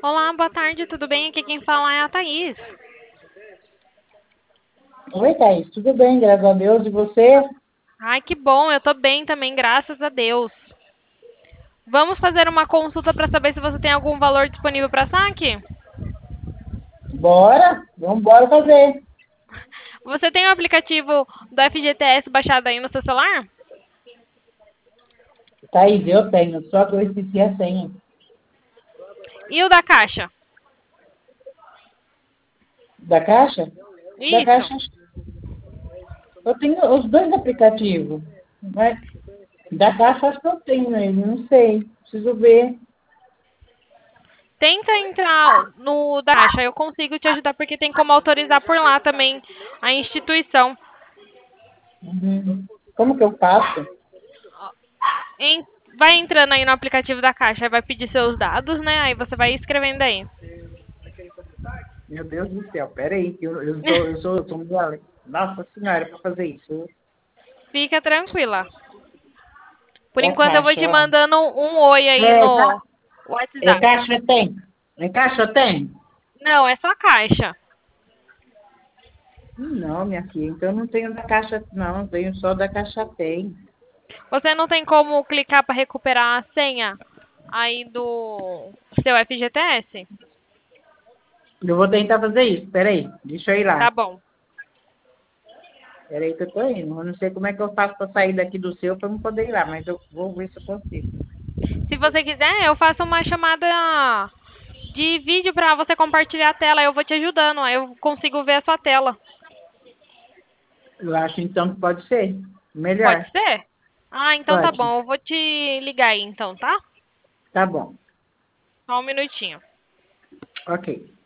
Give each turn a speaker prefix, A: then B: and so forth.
A: Olá, boa tarde, tudo bem? Aqui quem fala é a Thaís.
B: Oi, Thaís, tudo bem, graças a Deus, e você?
A: Ai, que bom, eu tô bem também, graças a Deus. Vamos fazer uma consulta para saber se você tem algum valor disponível para saque?
B: Bora, vamos embora fazer.
A: Você tem o aplicativo do FGTS baixado aí no seu celular?
B: Thaís, eu tenho, só que eu esqueci a senha.
A: E o da Caixa?
B: Da Caixa? Da
A: Isso.
B: Caixa, eu tenho os dois aplicativos, mas da Caixa acho que eu tenho ele, não sei, preciso ver.
A: Tenta entrar no da Caixa, eu consigo te ajudar porque tem como autorizar por lá também a instituição.
B: Como que eu faço?
A: Em- Vai entrando aí no aplicativo da Caixa, aí vai pedir seus dados, né? Aí você vai escrevendo aí.
B: Meu Deus do céu, peraí, que eu sou muito além. Nossa senhora, para fazer isso.
A: Fica tranquila. Por
B: Da
A: enquanto eu vou
B: Caixa,
A: te
B: ó.
A: mandando um oi aí no
B: É
A: WhatsApp.
B: Caixa tem? É Caixa tem?
A: Não, é só Caixa.
B: Não, minha filha, então eu não tenho da Caixa, não, tenho só da Caixa tem.
A: Você não tem como clicar para recuperar a senha aí do seu FGTS?
B: Eu vou tentar fazer isso. Peraí, deixa eu ir
A: Tá
B: lá.
A: bom.
B: Peraí que eu tô indo. Eu não sei como é que eu faço para sair daqui do seu para não poder ir lá, mas eu vou ver se eu consigo.
A: Se você quiser, eu faço uma chamada de vídeo para você compartilhar a tela. Eu vou te ajudando, aí eu consigo ver a sua tela.
B: Eu acho então que pode ser.
A: Pode
B: Melhor.
A: ser? Ah, então tá
B: Pode.
A: bom. Eu vou te ligar aí então, tá?
B: Tá bom.
A: Só um minutinho.
B: Ok.